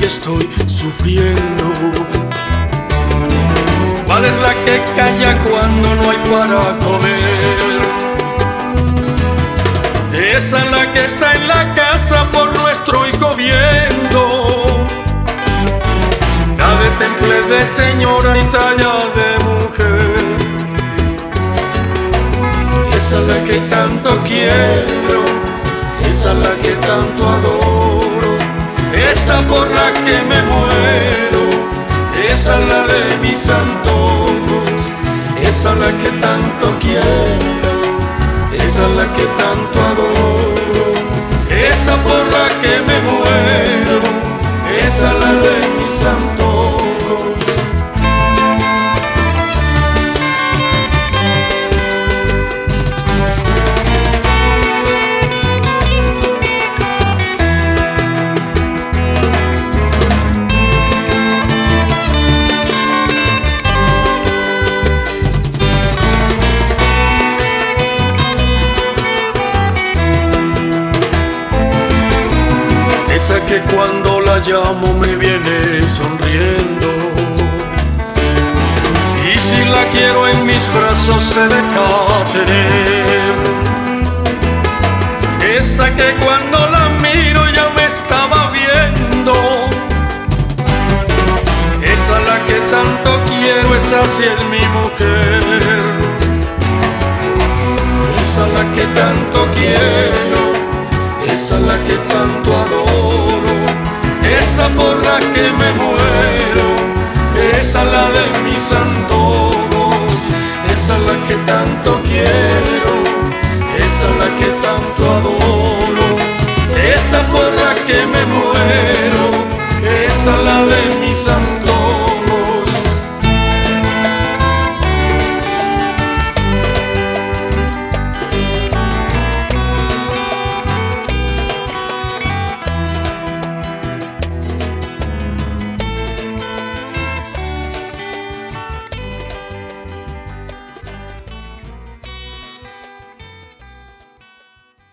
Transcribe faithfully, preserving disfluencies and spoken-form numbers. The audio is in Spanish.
que estoy sufriendo? ¿Cuál es la que calla cuando no hay para comer? Esa es la que está en la casa por nuestro hijo viendo. La de temple de señora y talla de mujer. Esa es la que tanto quiero, esa es la que tanto adoro, esa por la que me muero, esa es la de mis antojos, esa es la que tanto quiero, esa es la que tanto adoro, esa por la que me muero, esa es la de mis antojos. Esa que cuando la llamo me viene sonriendo, y si la quiero en mis brazos se deja tener. Esa que cuando la miro ya me estaba viendo. Esa la que tanto quiero, esa sí es mi mujer. Esa la que tanto quiero, esa es la que tanto adoro, esa por la que me muero, esa es la de mis antojos, esa es la que tanto quiero,